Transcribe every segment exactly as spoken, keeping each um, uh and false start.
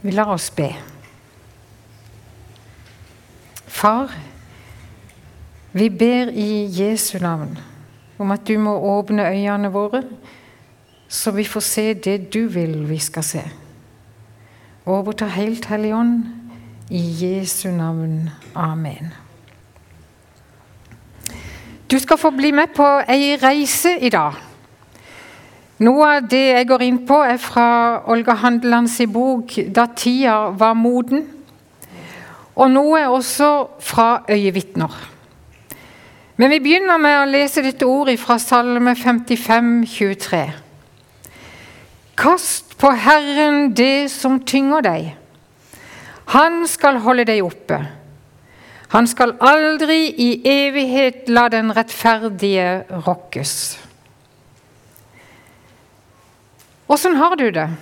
Vi lar oss be. Far, vi ber i Jesu navn om at du må åpne øynene våre, så vi får se det du vil vi skal se. Overta helt Hellig Ånd, i Jesu navn. Amen. Du skal få bli med på en reise i dag. Noe av det jeg går inn på er fra Olga Handelands bok «Da tida var moden», og noe er også fra Øyevittner. Men vi begynner med å lese dette ordet fra Salme femtifem, tjuetre. Kast på Herren det som tynger deg. Han skal holde deg oppe. Han skal aldri i evighet la den rettferdige rokkes. Hvordan har du det?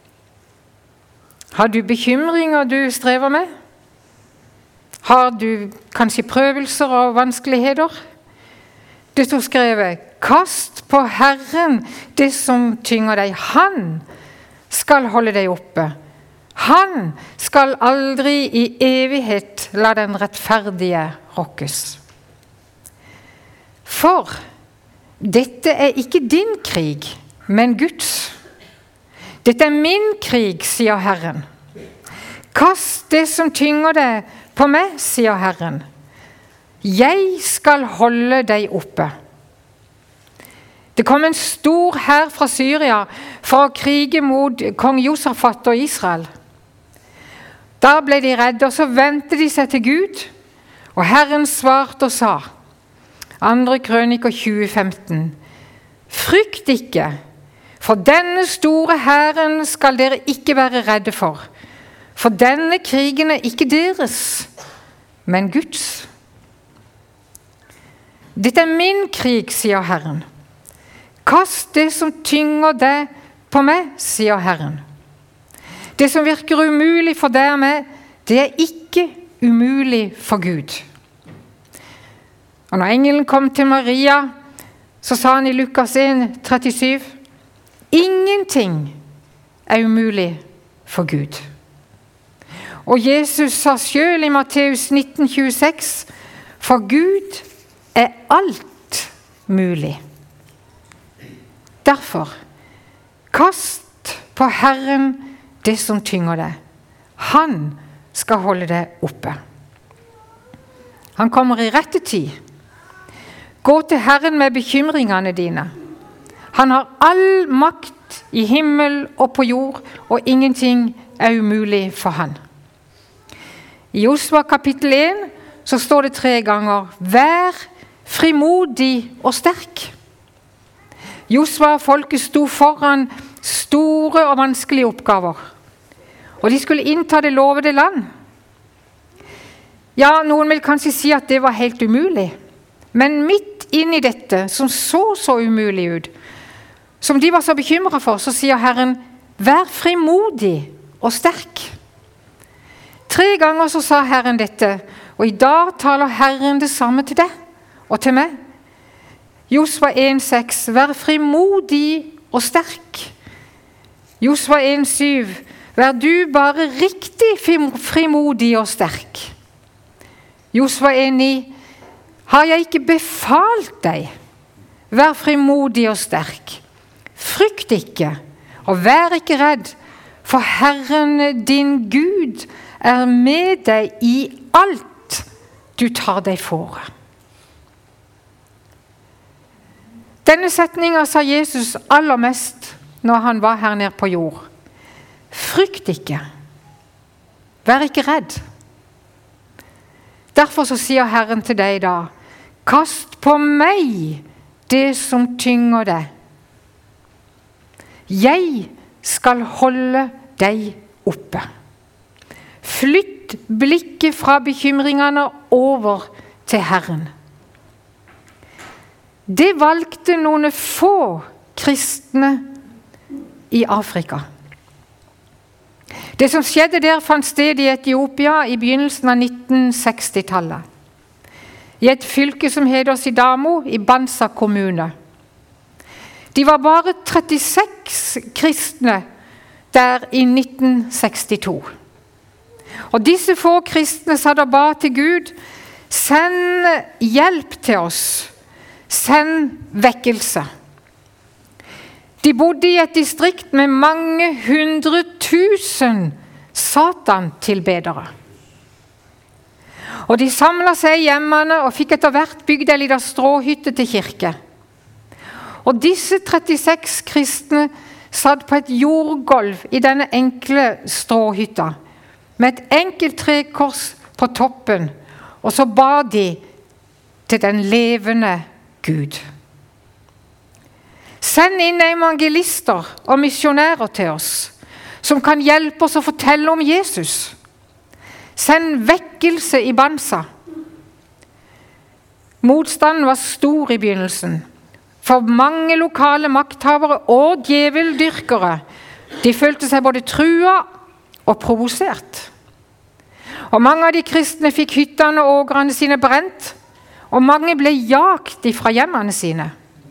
Har du bekymringer du strever med? Har du kanskje prøvelser og vanskeligheter? Det står skrevet, kast på Herren det som tynger deg. Han skal holde deg oppe. Han skal aldri i evighet la den rettferdige rokkes. For dette er ikke din krig, men Guds. Dette er min krig, sier Herren. Kast det som tynger deg på meg, sier Herren. Jeg skal holde deg oppe. Det kom en stor hær fra Syria for å krige mot kong Josafat og Israel. Da ble de redde, og så vendte de seg til Gud, og Herren svarte og sa, andre Krøniker tjue, femten, frykt ikke, for denne store hæren skal dere ikke være redde for, for denne krigen er ikke deres, men Guds. Dette er min krig, sier Herren. Kast det som tynger deg på meg, sier Herren. Det som virker umulig for deg med, det er ikke umulig for Gud. Og når engelen kom til Maria, så sa han i Lukas en, trettisju, ingenting er umulig for Gud. Og Jesus sa selv i Matteus nitten, tjueseks, for Gud er alt mulig. Derfor, kast på Herren det som tynger deg. Han skal holde deg oppe. Han kommer i rette tid. Gå til Herren med bekymringene dine. Han har all makt i himmel og på jord, og ingenting er umulig for han. I Josva kapittel en så står det tre ganger, vær frimodig og sterk. Josva og folket sto foran store og vanskelige oppgaver, og de skulle innta det lovede land. Ja, noen vil kanskje si at det var helt umulig, men midt inn i dette, som så så umulig ut, som de var så bekymret for, så sier Herren, vær frimodig og sterk. Tre ganger så sa Herren dette, og i dag taler Herren det samme til deg og til meg. Josva en, seks, vær frimodig og sterk. Josva en, syv, vær du bare riktig frimodig og sterk. Josva en, ni, har jeg ikke befalt deg? Vær frimodig og sterk. Frykt ikke, og vær ikke redd, for Herren din Gud er med deg i alt du tar deg for. Denne setningen sa Jesus aller mest når han var her nede på jord. Frykt ikke, vær ikke redd. Derfor så sier Herren til deg da, kast på meg det som tynger deg. Jeg skal holde deg oppe. Flytt blikket fra bekymringene over til Herren. Det valgte noen få kristne i Afrika. Det som skjedde der fant sted i Etiopia i begynnelsen av nitten seksti-tallet. I et fylke som heter Sidamo i Bansa kommune. De var bare trettiseks kristne der i nitten sekstito. Og disse få kristne sa da ba til Gud, send hjelp til oss, send vekkelse. De bodde i et distrikt med mange hundre tusen Satan-tilbedere. Og de samlet seg i hjemmene og fikk etter hvert bygd en liten stråhytte til kirke. Og disse trettiseks kristne satt på et jordgolv i denne enkle stråhytta, med et enkelt trekors på toppen, og så ba de til den levende Gud. Send inn evangelister og misjonærer til oss, som kan hjelpe oss å fortelle om Jesus. Send vekkelse i Banza. Motstanden var stor i begynnelsen, for mange lokale makthavere og djeveldyrkere, de følte seg både trua og provosert. Og mange av de kristne fikk hyttene og ågrene sine brent, og mange ble jagt fra hjemmene sine.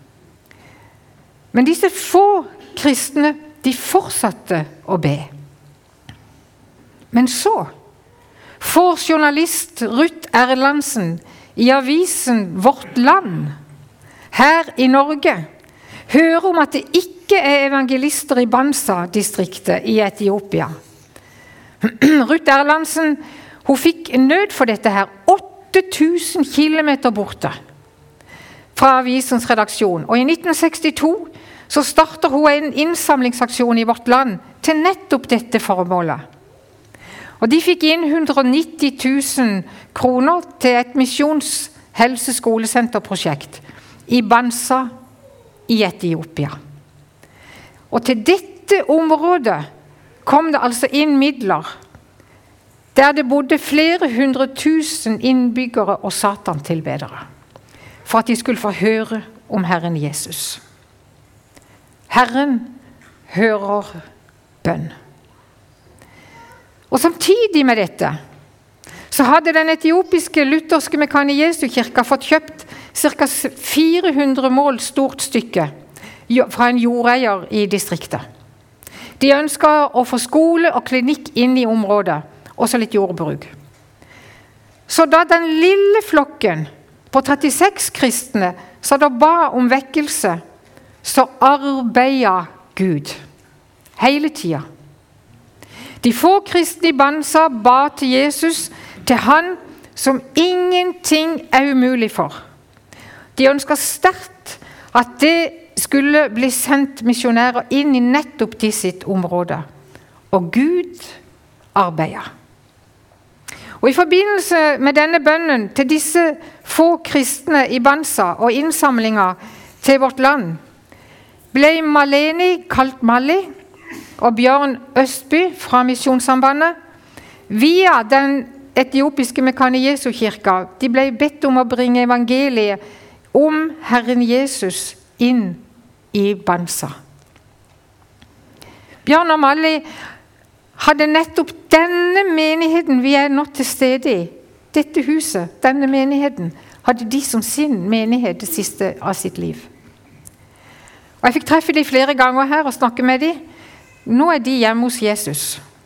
Men disse få kristne, de fortsatte å be. Men så får journalist Ruth Erlandsen i avisen Vårt Land her i Norge høre om at det ikke er evangelister i Banza-distriktet i Etiopia. Ruth Erlandsen, hun fikk nød for dette her, åtte tusen kilometer borte fra avisens redaksjon. Og i nitten sekstito så starter hun en innsamlingsaksjon i Vårt Land til nettopp dette formålet. Og de fikk inn hundre og nitti tusen kroner til et misjons-helse-skolesenterprosjekt i Banza i Etiopia. Og til dette området kom det altså inn midler der det bodde flere hundre tusen innbyggere og satantilbedere, for at de skulle få høre om Herren Jesus. Herren hører bønn. Og samtidig med dette så hadde den etiopiske lutherske Mekane Jesu-kirka fått kjøpt ca. fire hundre mål stort stykke fra en jordeier i distriktet. De ønsket å få skole og klinikk inn i området, også litt jordbruk. Så da den lille flokken på trettiseks kristne så da ba om vekkelse, så arbeidet Gud hele tiden. De få kristne i Banza ba til Jesus, til han som ingenting er umulig for. De ønsket sterkt at det skulle bli sendt misjonærer inn i nettopp de sitt område. Og Gud arbeidet. Og i forbindelse med denne bønnen til disse få kristne i Banza og innsamlinger til Vårt Land, ble Maleni kalt Mali, og Bjørn Østby fra Misjonssambandet, via den etiopiske Mekane Jesu-kirka, de ble bedt om å bringe evangeliet om Herren Jesus inn i Banza. Bjørn og Mali hadde nettopp denne menigheten vi er nå til stede i, dette huset, denne menigheten, hadde de som sin menighet det siste av sitt liv. Og jeg fikk treffe de flere ganger her og snakke med de. Nå er de hjemme hos Jesus.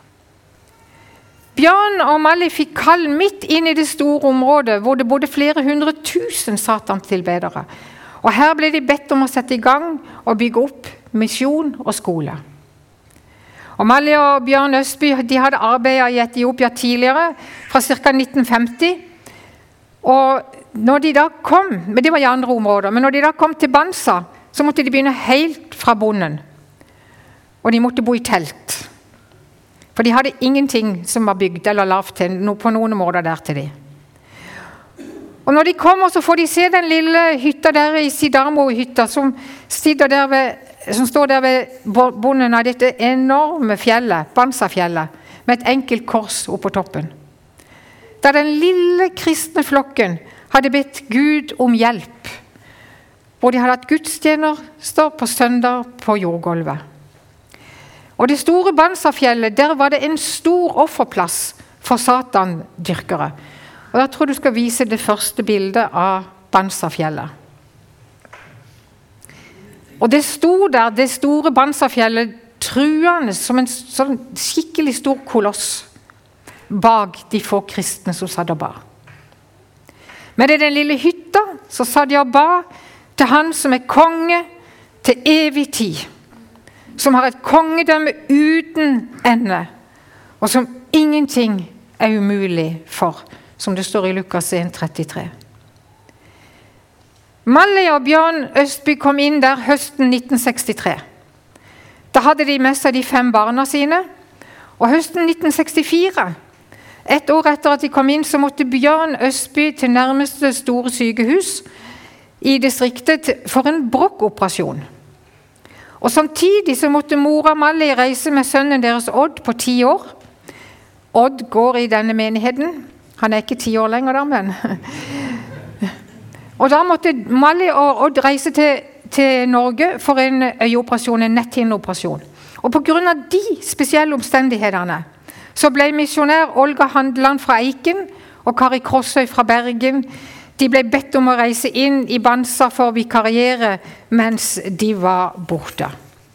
Bjørn og Mali fikk kall midt inn i det store området, hvor det bodde flere hundre tusen satantilbedere. Og her ble de bedt om å sette i gang og bygge opp misjon og skole. Og Mali og Bjørn Østby, de hadde arbeidet i Etiopia tidligere, fra ca. nitten femti. Og når de da kom, men det var i andre områder, men når de da kom til Banza, så måtte de begynne helt fra bonden. Og de måtte bo i telt. For de hadde ingenting som var bygd eller lavt til på noen områder der til de. Og når de kommer, så får de se den lille hytta der i Sidamo-hytta, som, der ved, som står der ved bunnen av dette enorme fjellet, Banza-fjellet, med et enkelt kors oppe på toppen. Da den lille kristne flokken hadde bedt Gud om hjelp, hvor de hadde hatt gudstjenester på søndag på jordgolvet. Og det store Banza-fjellet, der var det en stor offerplass for satandyrkere. Og jeg tror du skal vise det første bildet av Banza-fjellet. Og det sto der, det store Banza-fjellet, truende som en sånn skikkelig stor koloss bak de få kristne som satt og ba. Men i den lille hytta så satt de og ba til han som er konge til evig tid, som har et kongedømme uten ende, og som ingenting er umulig for, som det står i Lukas en trettitre. Malley og Bjørn Østby kom inn der høsten nitten sekstitre. Da hadde de med seg de fem barna sine, og høsten nitten sekstifire, et år etter at de kom inn, så måtte Bjørn Østby til nærmeste store sykehus i distriktet for en brokkoperasjon. Og samtidig så måtte mora Malley reise med sønnen deres Odd på ti år. Odd går i denne menigheten. Han er ikke ti år lenger da, men... Og da måtte Malley og Odd reise til, til Norge for en øyeoperasjon, en netthinneoperasjon. Og på grunn av de spesielle omstendighetene, så ble misjonær Olga Handeland fra Eiken og Kari Krossøy fra Bergen, de ble bedt om å reise inn i Bansa for å vikariere mens de var borte.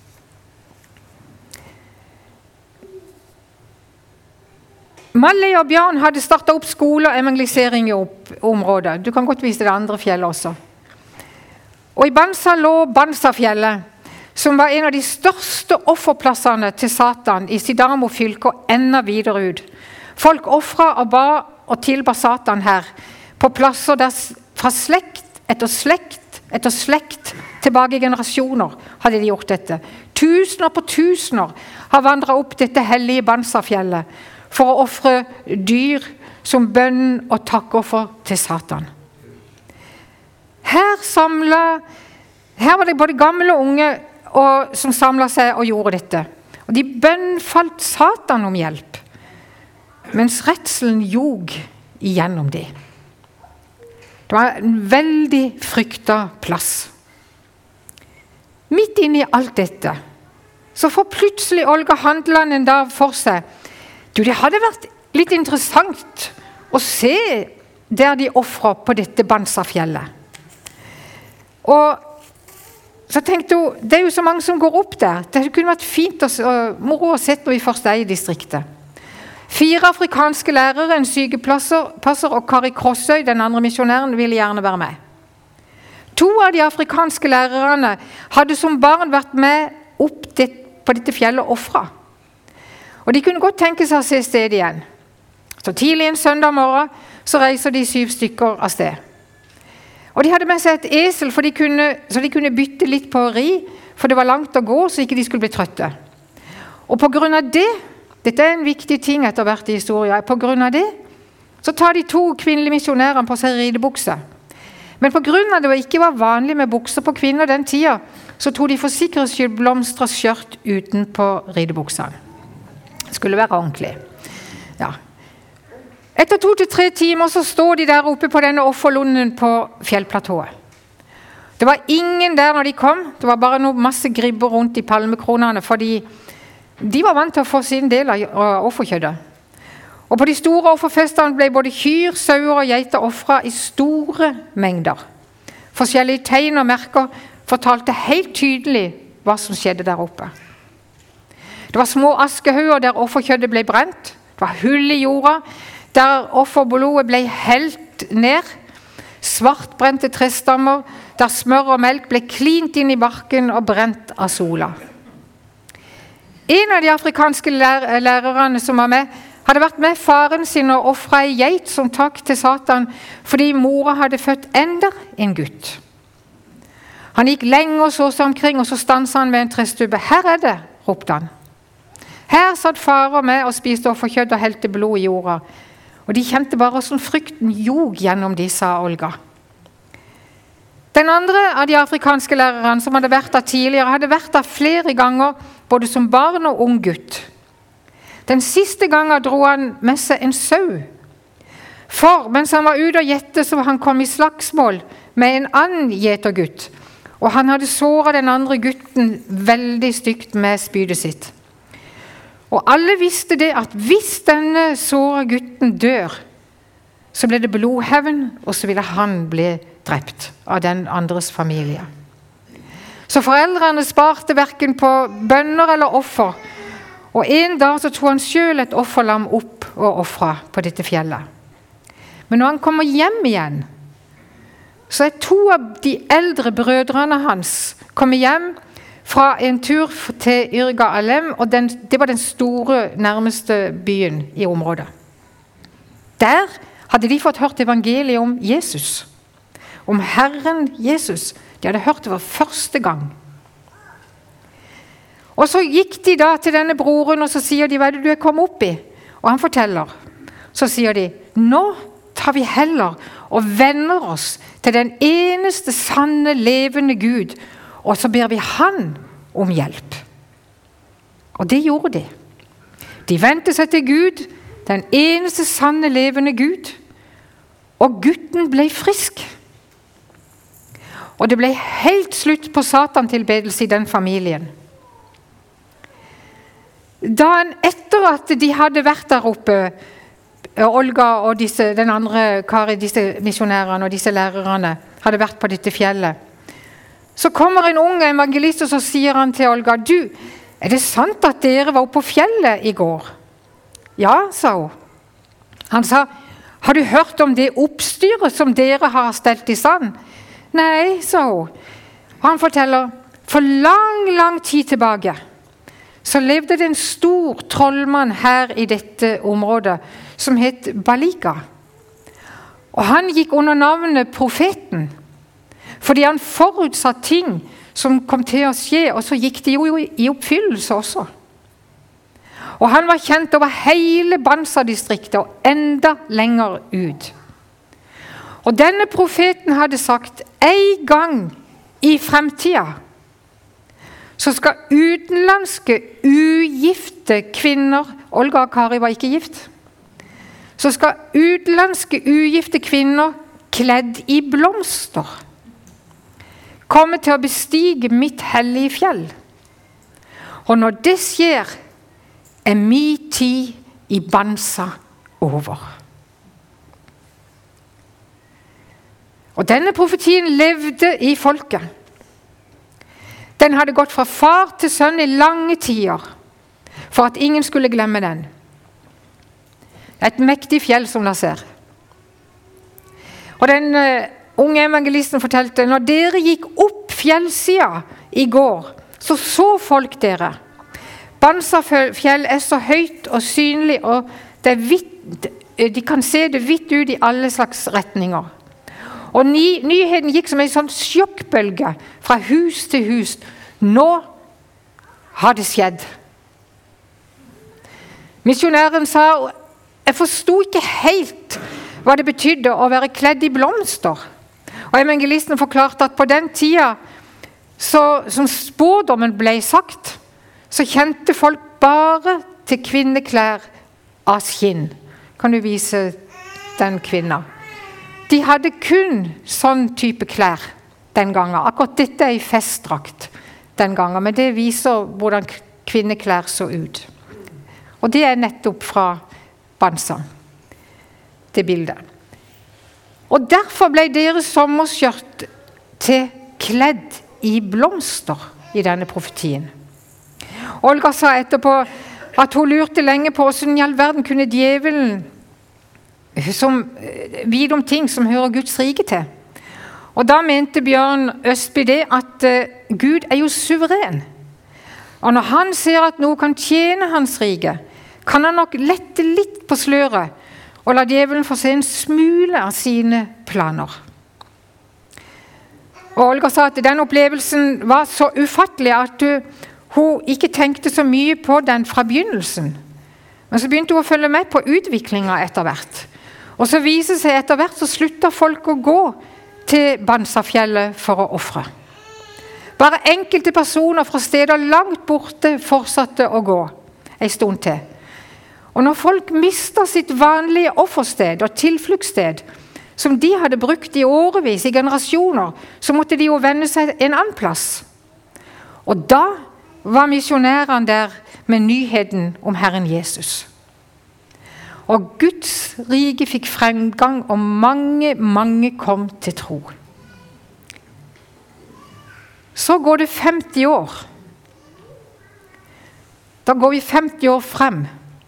Malley og Bjørn hadde startet opp skole og evangelisering i området. Du kan godt vise det andre fjellet også. Og i Bansa lå Bansafjellet, som var en av de største offerplassene til Satan i Sidamo fylke og enda videre ut. Folk offret og ba og tilba Satan her, på plasser der fra slekt etter slekt etter slekt, tilbake i generasjoner hadde de gjort dette. Tusener på tusener har vandret opp dette hellige Bansafjellet for å offre dyr som bønn og takkoffer til Satan. Her samlet, her var det både gamle og unge og, som samlet seg og gjorde dette. Og de bønnfalt Satan om hjelp, mens redselen jog igjennom det. Det var en veldig fryktet plass. Midt inne i alt dette, så får plutselig Olga Handeland en dag for seg, du, det hadde vært litt interessant å se der de offrer på dette Bansafjellet. Og så tenkte hun, det er jo så mange som går opp der. Det kunne vært fint og moro å sett når vi først er i distriktet. Fire afrikanske lærere, en sykepasser og Kari Krossøy, den andre missionæren, ville gjerne være med. To av de afrikanske lærerne hadde som barn vært med opp det, på dette fjellet og offret. Og de kunne godt tenke seg å se stedet igjen. Så tidlig en søndag morgen så reiser de syv stykker av sted. Og de hadde med seg et esel, for de kunne, så de kunne bytte litt på ri, for det var langt å gå, så ikke de skulle bli trøtte. Og på grunn av det, dette er en viktig ting etter hvert i historien, på grunn av det, så tar de to kvinnelige misjonærene på seg ridebukser. Men på grunn av det ikke var vanlig med bukser på kvinner den tida, så tog de for sikkerhets skyld blomstret skjørt uten på ridebuksene. Det skulle være ordentlig. Ja. Etter to til tre timer så står de der oppe på denne offerlunden på fjellplatået. Det var ingen der når de kom. Det var bare noe masse gribber rundt i palmekronene, fordi de var vant til å få sin del av offerkjøttet. Og på de store offerfestene ble både kyr, sauer og geiter offret i store mengder. Forskjellige tegn og merker fortalte helt tydelig hva som skjedde der oppe. Det var små askehauger der offerkjøttet ble brent. Det var hull i jorda, der offerblodet ble helt ned, svartbrente trestammer, der smør og melk ble klint inn i barken og brent av sola. En av de afrikanske lær lærerne som var med, hadde vært med faren sin og offret en geit som takk til Satan, fordi mora hadde født enda en gutt. Han gikk lenge og så seg omkring, og så stanset han ved en trestubbe. Her er det, ropte han. Her satt farer med og spiste offerkjøtt og helte blod i jorda. Og de kjente bare sånn frykten jog gjennom de, sa Olga. Den andre av de afrikanske lærerne som hadde vært der tidligere, hadde vært der flere ganger, både som barn og ung gutt. Den siste gangen dro han med seg en sau. For mens han var ute og gjette, så han kom i slagsmål med en annen gjetergutt. Og han hadde såret den andre gutten veldig stygt med spydet sitt. Og alle visste det at hvis denne såre gutten dør, så ble det blodhevn, og så ville han bli drept av den andres familie. Så foreldrene sparte hverken på bønner eller offer. Og en dag så tog han selv et offerlam opp og offret på dette fjellet. Men når han kommer hjem igjen, så er to av de eldre brødrene hans kommet hjem fra en tur til Yrga Alem, og den, det var den store, nærmeste byen i området. Der hadde de fått hørt evangeliet om Jesus, om Herren Jesus. De hadde hørt det for første gang. Og så gikk de da til denne broren, og så sier de, hva er det du er kommet opp i? Og han forteller. Så sier de, nå tar vi heller og vender oss til den eneste sanne, levende Gud, og så ber vi han om hjelp. Og det gjorde de. De vendte seg til Gud, den eneste sanne, levende Gud, og gutten ble frisk. Og det ble helt slutt på satantilbedelse i den familien. Dagen etter at de hadde vært der oppe, Olga og disse, den andre Kari, disse misjonærene og disse lærerne hadde vært på dette fjellet, så kommer en ung evangelist og så sier han til Olga, du, er det sant at dere var oppe på fjellet i går? Ja, sa hun. Han sa, har du hørt om det oppstyret som dere har stelt i stand? Nei, sa hun. Og han forteller, for lang, lang tid tilbake, så levde det en stor trollmann her i dette området, som het Balika. Og han gikk under navnet profeten, fordi han forutsatt ting som kom til å skje, og så gikk de jo i oppfyllelse også. Og han var kjent over hele Bansa-distriktet, og enda lenger ut. Og denne profeten hadde sagt, en gang i fremtiden, så skal utenlandske ugifte kvinner, Olga og Kari var ikke gift, så skal utenlandske ugifte kvinner kledd i blomster komme til å bestige mitt hellige fjell. Og når det skjer, er min tid i Bansa over. Og denne profetien levde i folket. Den hadde gått fra far til sønn i lange tider, for at ingen skulle glemme den. Et mektig fjell som dere ser. Og den uh, unge evangelisten fortalte, når dere gikk opp fjellsida i går, så så folk dere. Bansa fjell er så høyt og synlig, og det er vidt, de kan se det vidt ut i alle slags retninger. Og ny, nyheten gikk som en sånn sjokkbølge fra hus til hus. Nå har det skjedd. Misjonæren sa, jeg forstod ikke helt hva det betydde å være kledd i blomster. Og evangelisten forklarte at på den tida, så, som spådommen ble sagt, så kjente folk bare til kvinneklær av skinn. Kan du vise den kvinna? De hadde kun sånn type klær den gangen. Akkurat dette er i festdrakt den gangen, men det viser hvordan kvinneklær så ut. Og det er nettopp fra Bansa, det bildet. Og derfor ble deres sommerskjørt til kledd i blomster i denne profetien. Olga sa etterpå at hun lurte lenge på hvordan i all verden kunne djevelen som vide om ting som hører Guds rike til. Og da mente Bjørn Østby det at uh, Gud er jo suveren. Og når han ser at noe kan tjene hans rike, kan han nok lette litt på sløret og la djevelen få se en smule av sine planer. Og Olga sa at den opplevelsen var så ufattelig at uh, hun ikke tenkte så mye på den fra begynnelsen. Men så begynte hun å følge med på utviklingen etter hvert. Og så viser det seg etter hvert så slutter folk å gå til Bansafjellet for å offre. Bare enkelte personer fra steder langt borte fortsatte å gå en stund til. Og når folk mistet sitt vanlige offersted og tilfluktssted, som de hadde brukt i årevis, i generasjoner, så måtte de jo vende seg en annen plass. Og da var misjonærene der med nyheten om Herren Jesus. Og Guds rike fikk fremgang, og mange, mange kom til tro. Så går det femti år. Da går vi femti år frem.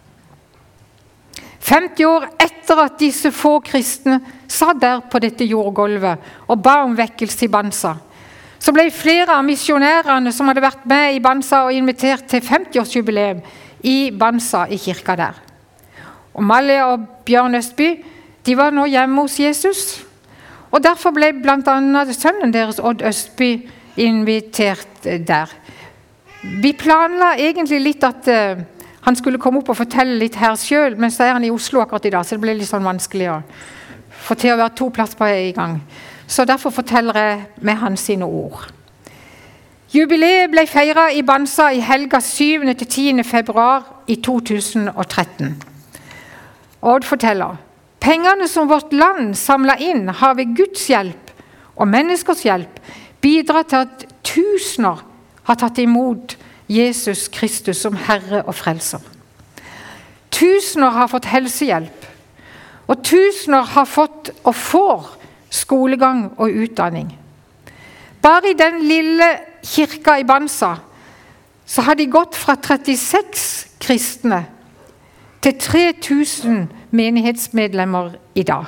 femti år etter at disse få kristne satt der på dette jordgulvet og ba om vekkelse i Banza, så ble flere av misjonærene som hadde vært med i Banza og invitert til femti-årsjubileum i Banza i kirka der. Og Malle og Bjørn Østby, de var nå hjemme hos Jesus, og derfor ble blant annet sønnen deres, Odd Østby, invitert der. Vi planla egentlig litt at uh, han skulle komme opp og fortelle litt her selv, men så er han i Oslo akkurat i dag, så det ble litt sånn vanskelig å få til å være to plass på en gang. Så derfor forteller jeg med hans sine ord. Jubileet ble feiret i Banza i helga syvende til tiende februar i to tusen og tretten. Odd forteller, pengene som vårt land samlet inn har ved Guds hjelp og menneskers hjelp bidratt til at tusener har tatt imot Jesus Kristus som Herre og Frelser. Tusener har fått helsehjelp, og tusener har fått og får skolegang og utdanning. Bare i den lille kirka i Banza så har de gått fra trettiseks kristne til tre tusen menighetsmedlemmer i dag.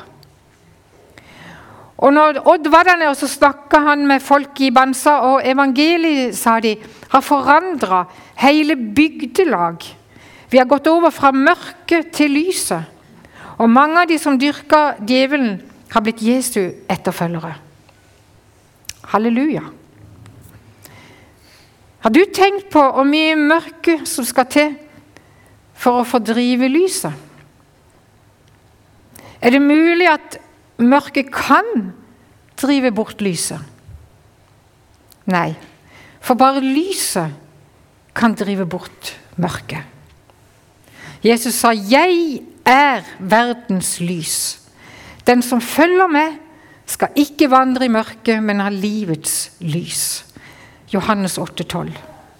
Og når Odd var der nede, så snakket han med folk i Banza, og evangeliet, sa de, har forandret hele bygdelag. Vi har gått over fra mørket til lyset, og mange av de som dyrker djevelen har blitt Jesu etterfølgere. Halleluja. Har du tenkt på hvor mye mørke som skal til for å fordrive lyset? Er det mulig at mørket kan drive bort lyset? Nei, for bare lyset kan drive bort mørket. Jesus sa, jeg er verdens lys. Den som følger med skal ikke vandre i mørket, men ha livets lys. Johannes åtte tolv.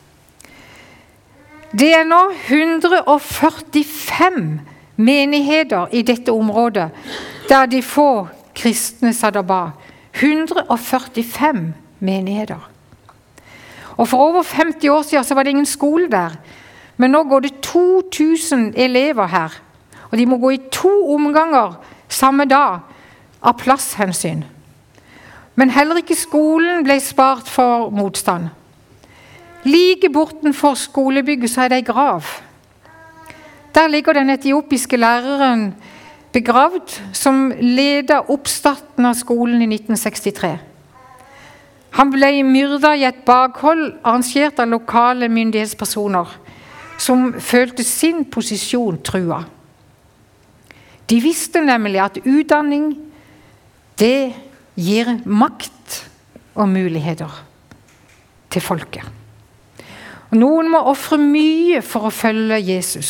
Det er nå hundre og førtifem menigheter i dette området der de få kristne satt og ba. hundre og førtifem menigheter. Og for over femti år siden så var det ingen skole der. Men nå går det to tusen elever her. Og de må gå i to omganger samme dag av plasshensyn. Men heller ikke skolen ble spart for motstand. Like bortenfor skolebygget så er det en grav. Der ligger den etiopiske læreren begravd som ledet oppstarten av skolen i nitten sekstitre. Han ble myrdet i et bakhold arrangert av lokale myndighetspersoner som følte sin posisjon trua. De visste nemlig at utdanning, det gir makt og muligheter til folket. Og noen må ofre mye for å følge Jesus.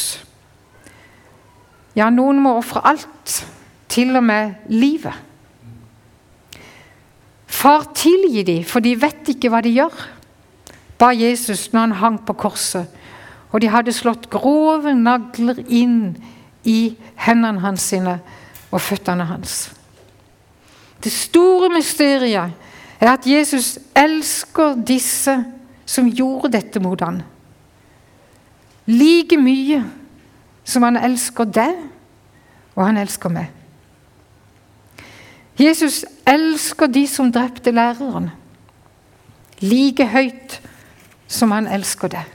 Ja, noen må ofre alt, til og med livet. Far, tilgi de, for de vet ikke hva de gjør, ba Jesus når han hang på korset, og de hadde slått grove nagler inn i hendene hans sine og føttene hans. Det store mysteriet er at Jesus elsker disse som gjorde dette mot han. Like mye som han elsker deg, og han elsker meg. Jesus elsker de som drepte læreren, like høyt som han elsker deg.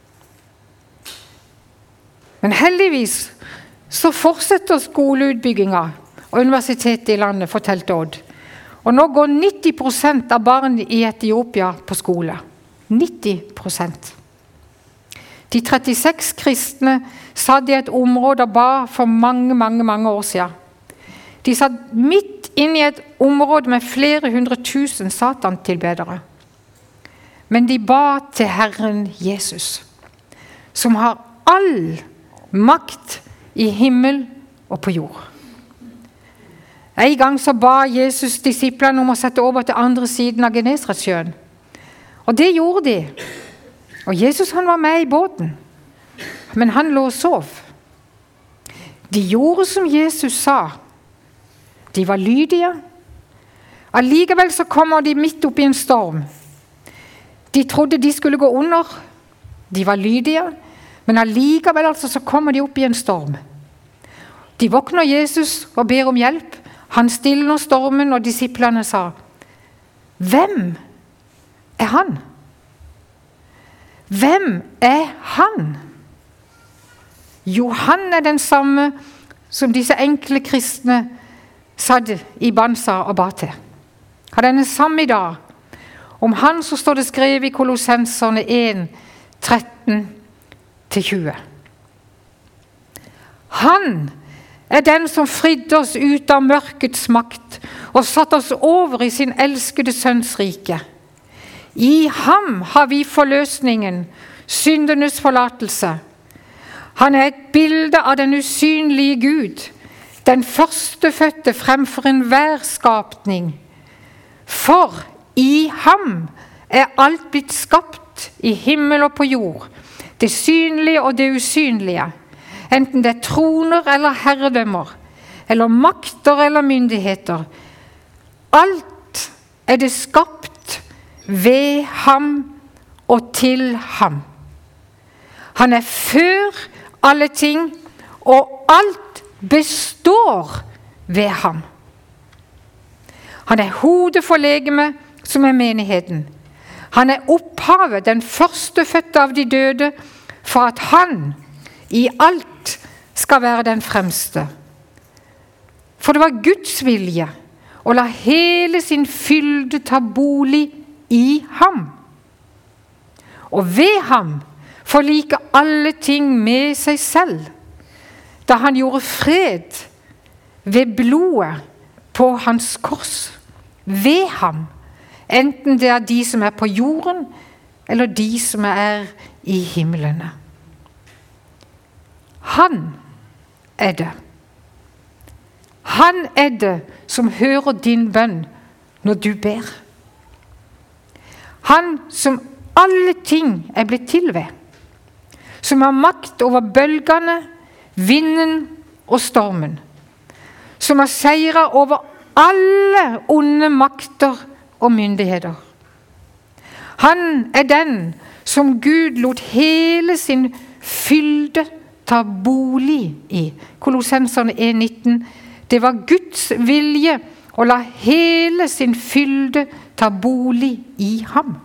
Men heldigvis så fortsetter skoleutbygginga og universitetet i landet, fortalte Odd. Og nå går nitti prosent av barn i Etiopia på skole. nitti prosent. De trettiseks kristne satt i et område og ba for mange, mange, mange år siden. De satt midt inn i et område med flere hundre tusen satantilbedere. Men de ba til Herren Jesus, som har all makt i himmel og på jord. En gang så ba Jesus disiplene om å sette over til andre siden av Genesaretsjøen. Og det gjorde de. Og Jesus han var med i båten, men han lå og sov. De gjorde som Jesus sa. De var lydige. Allikevel så kommer de midt opp i en storm. De trodde de skulle gå under. De var lydige, men allikevel altså så kommer de opp i en storm. De våkner Jesus og ber om hjelp. Han stiller stormen, og disiplene sa, hvem er han? Hvem er han? Jo, han er den samme som disse enkle kristne satt i Bansa og ba til. Han er den samme i dag. Om han så står det skrevet i Kolossenserne en, tretten til tjue. Han er den som fridde oss ut av mørkets makt og satt oss over i sin elskede sønns rike. I ham har vi forløsningen, syndenes forlatelse. Han er et bilde av den usynlige Gud, den førstefødte fremfor enhver skapning. For i ham er alt blitt skapt i himmel og på jord, det synlige og det usynlige, enten det er troner eller herredømmer, eller makter eller myndigheter. Alt er det skapt ved ham og til ham. Han er før alle ting, og alt består ved ham. Han er hodet for legemet, som er menigheten. Han er opphavet, den førstefødte av de døde, for at han i alt skal være den fremste. For det var Guds vilje å la hele sin fylde ta bolig i ham. Og ved ham forlike alle ting med seg selv, da han gjorde fred ved blodet på hans kors. Ved ham, enten det er de som er på jorden, eller de som er i himmelene. Han er det. Han er det som hører din bønn når du ber. Han som alle ting er blitt til ved, som har makt over bølgene, vinden og stormen, som har seiret over alle onde makter og myndigheter. Han er den som Gud lot hele sin fylde ta bolig i. Kolossenserne en, nitten. Det var Guds vilje å la hele sin fylde ta bolig i ham.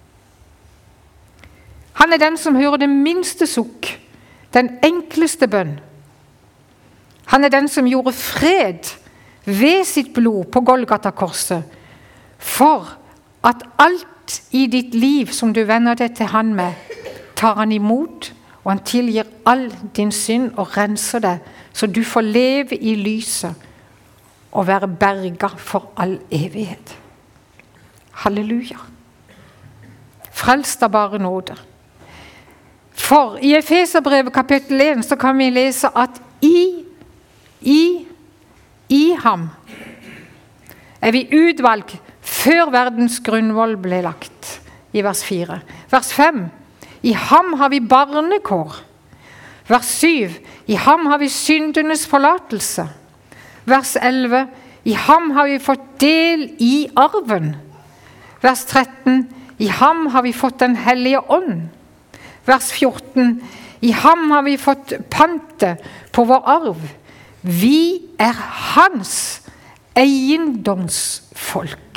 Han er den som hører det minste sukk, den enkleste bønn. Han er den som gjorde fred ved sitt blod på Golgata-korset, for at alt i ditt liv som du vender deg til han med, tar han imot, og han tilgir all din synd og renser deg, så du får leve i lyset og være berget for all evighet. Halleluja. Frelst av bare nåde. For i Efeserbrevet kapittel en så kan vi lese at i, i, i ham er vi utvalgt før verdens grunnvoll ble lagt, i vers fire. Vers fem, i ham har vi barnekår. Vers syv, i ham har vi syndenes forlatelse. Vers elleve, i ham har vi fått del i arven. Vers tretten, i ham har vi fått den hellige ånd. Vers fjorten, i ham har vi fått pante på vår arv. Vi er hans eiendomsfolk.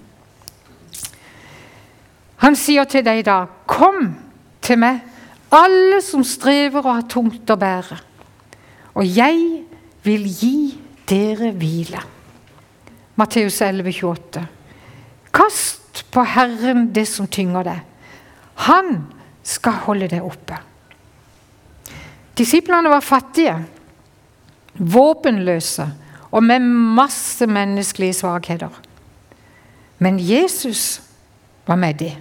Han sier til deg da, kom til meg, alle som strever og har tungt å bære, og jeg vil gi dere hvile. Matteus elleve, tjueåtte. Kast på Herren det som tynger deg. Han skal holde deg oppe. Disiplene var fattige, våpenløse og med masse menneskelige svakheter. Men Jesus var med dem.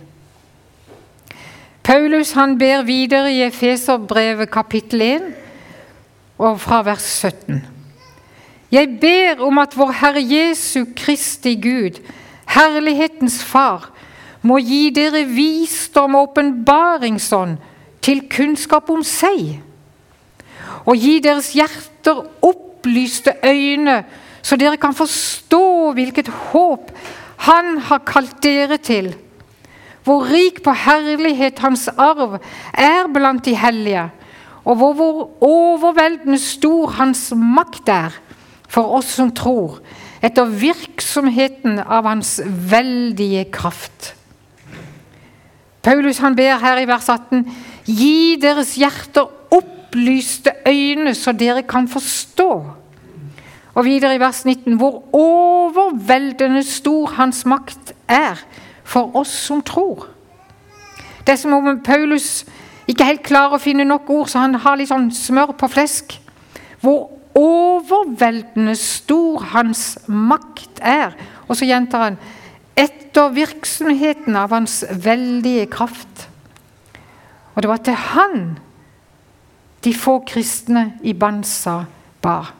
Paulus han ber videre i Efeserbrevet kapittel en og fra vers sytten. Jeg ber om at vår Herre Jesu Kristi Gud, herlighetens Far, må gi dere visdom og åpenbaringsånd til kunnskap om seg, og gi deres hjerter opplyste øyne, så dere kan forstå hvilket håp han har kalt dere til, hvor rik på herlighet hans arv er blant de hellige, og hvor, hvor overveldende stor hans makt er for oss som tror, etter virksomheten av hans veldige kraft. Paulus han ber her i vers atten, gi deres hjerter opplyste øyne så dere kan forstå. Og videre i vers nitten, hvor overveldende stor hans makt er for oss som tror. Det er som om Paulus ikke helt klarer å finne nok ord, så han har litt sånn smør på flesk. Hvor overveldende stor hans makt er. Og så gjentar han, etter virksomheten av hans veldige kraft. Og det var til han de få kristne i Bansa bar.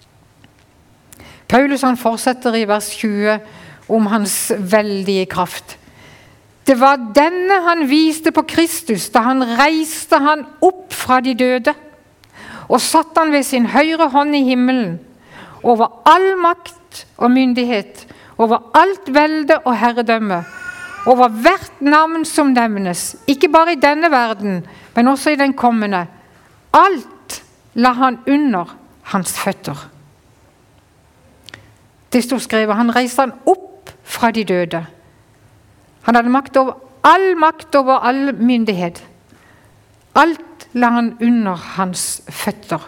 Paulus han fortsetter i vers tjue om hans veldige kraft. Det var denne han viste på Kristus da han reiste han opp fra de døde og satt han ved sin høyre hånd i himmelen over all makt og myndighet, over alt velde og herredømme, over hvert navn som nevnes, ikke bare i denne verden, men også i den kommende. Alt la han under hans føtter. Det stod skrevet, han reiste han opp fra de døde. Han hadde makt over all makt over all myndighet. Alt la han under hans føtter.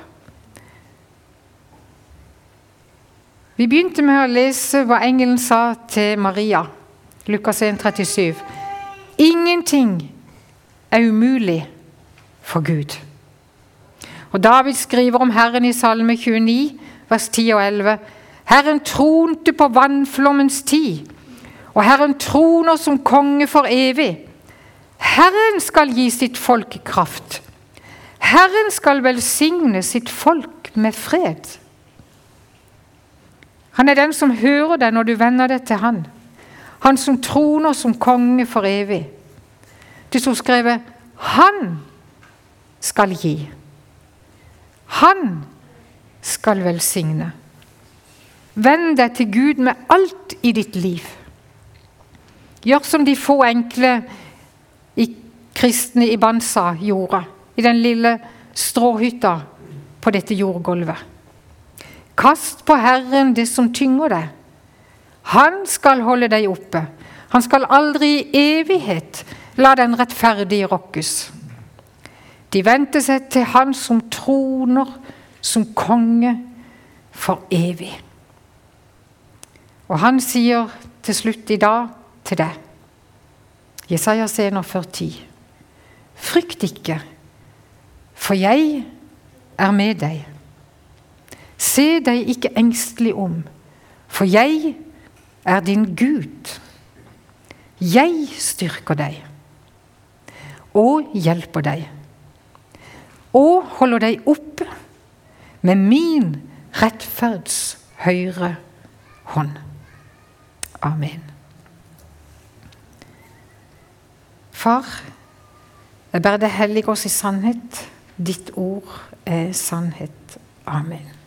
Vi begynte med å lese hva engelen sa til Maria, Lukas en trettisju. Ingenting er umulig for Gud. Og David skriver om Herren i Salme tjueni, vers ti og elleve. Herren tronte på vannflommens tid, og Herren troner som konge for evig. Herren skal gi sitt folk kraft. Herren skal velsigne sitt folk med fred. Han er den som hører deg når du vender deg til han. Han som troner som konge for evig. Det står skrevet, han skal gi. Han skal velsigne. Vend deg til Gud med alt i ditt liv. Gjør som de få enkle i kristne i Bansa gjorde, i den lille stråhytta på dette jordgulvet. Kast på Herren det som tynger deg. Han skal holde deg oppe. Han skal aldri i evighet la den rettferdige rokkes. De vendte seg til han som troner som konge for evig. Og han sier til slutt i dag til deg, Jesaja enogfyrre ti, frykt ikke, for jeg er med deg. Se deg ikke engstelig om, for jeg er din Gud. Jeg styrker deg og hjelper deg, og holder deg oppe med min rettferds høyre hånd. Amen. Far, jeg ber deg hellige oss i sannhet. Ditt ord er sannhet. Amen.